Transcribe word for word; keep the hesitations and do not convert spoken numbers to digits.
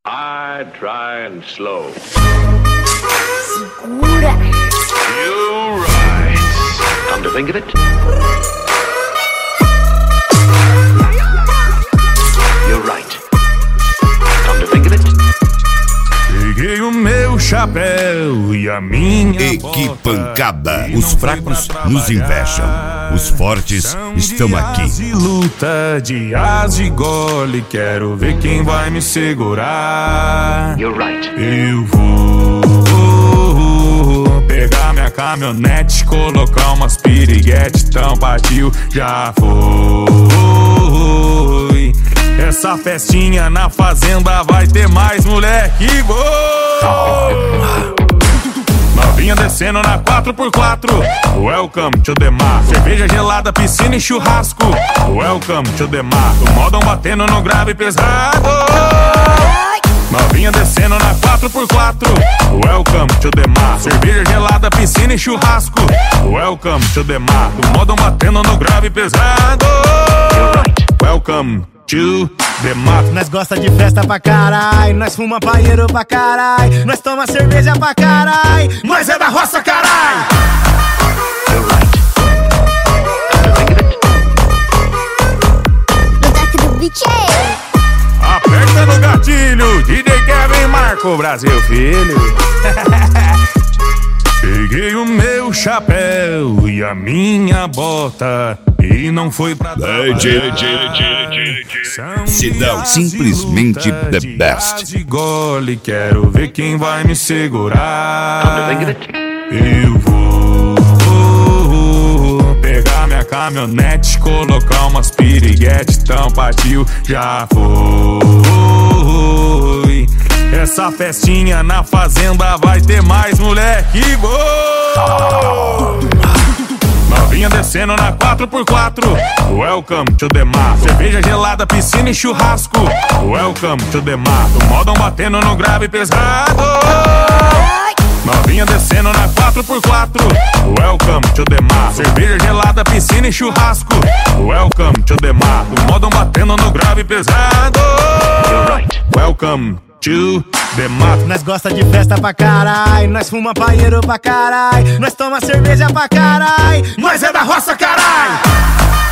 High, dry and slow. Segura. You're right. Come to think of it. You're right. Come to think of it. Peguei o meu chapéu e a minha Equipancada. Os fracos nos invejam. Os fortes estão aqui. De luta, dias de gole, quero ver quem vai me segurar. You're right. Eu vou pegar minha caminhonete, colocar umas piriguete, tampadil, já foi. Essa festinha na fazenda vai ter mais moleque, boa. Novinha descendo na quatro por quatro. Welcome to the mar. Cerveja gelada, piscina e churrasco. Welcome to the mar. O modão batendo no grave pesado. Novinha descendo na quatro por quatro. Welcome to the mar. Cerveja gelada, piscina e churrasco. Welcome to the mar. O modão batendo no grave pesado. Welcome to the mar. Nós gosta de festa pra carai, nós fuma paieiro pra carai, nós toma cerveja pra carai, nós é da roça carai. No toque do beat é. Aperta no gatilho, D J Kevin Marco, Brasil filho. Peguei o meu chapéu e a minha bota e não foi pra D J Sidão, simplesmente the best. De gole, quero ver quem vai me segurar. Eu vou pegar minha caminhonete, colocar umas piriguete, tampadil, já foi. Essa festinha na fazenda vai ter mais moleque, boa. Novinha descendo na quatro por quatro. Welcome to the mar. Cerveja gelada, piscina e churrasco. Welcome to the mar. O modão batendo no grave pesado. Novinha descendo na quatro por quatro. Welcome to the mar. Cerveja gelada, piscina e churrasco. Welcome to the mar. O modão batendo no grave pesado. Welcome to the mar. Nós gosta de festa pra carai, nós fuma paieiro pra carai, nós toma cerveja pra carai, nós é da roça carai.